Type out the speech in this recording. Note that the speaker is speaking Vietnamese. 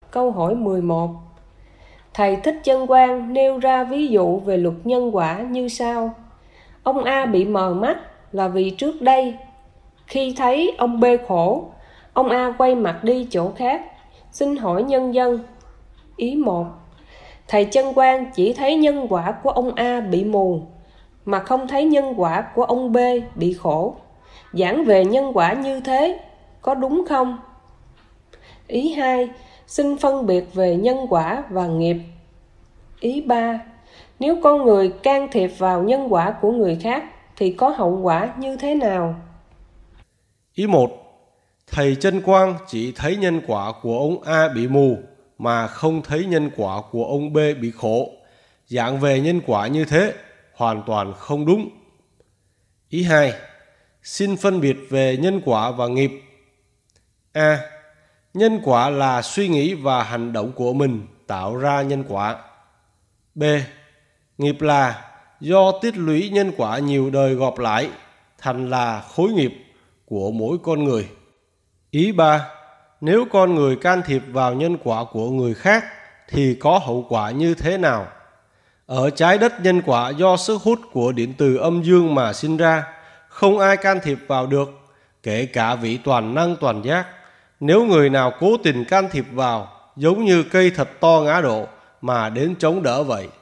Câu hỏi 11. Thầy Thích Chân Quang nêu ra ví dụ về luật nhân quả như sau. Ông A bị mờ mắt là vì trước đây, khi thấy ông B khổ, ông A quay mặt đi chỗ khác. Xin hỏi nhân dân. Ý 1. Thầy Chân Quang chỉ thấy nhân quả của ông A bị mù, mà không thấy nhân quả của ông B bị khổ. Giảng về nhân quả như thế, có đúng không? Ý 2. Xin phân biệt về nhân quả và nghiệp. Ý 3. Nếu con người can thiệp vào nhân quả của người khác thì có hậu quả như thế nào? Ý 1. Thầy Chân Quang chỉ thấy nhân quả của ông A bị mù mà không thấy nhân quả của ông B bị khổ. Giảng về nhân quả như thế hoàn toàn không đúng. Ý 2. Xin phân biệt về nhân quả và nghiệp. A. Nhân quả là suy nghĩ và hành động của mình tạo ra nhân quả. B. Nghiệp là do tích lũy nhân quả nhiều đời gộp lại thành là khối nghiệp của mỗi con người. Ý 3. Nếu con người can thiệp vào nhân quả của người khác thì có hậu quả như thế nào? Ở trái đất nhân quả do sức hút của điện từ âm dương mà sinh ra, không ai can thiệp vào được, kể cả vị toàn năng toàn giác. Nếu người nào cố tình can thiệp vào, giống như cây thật to ngã đổ mà đến chống đỡ vậy.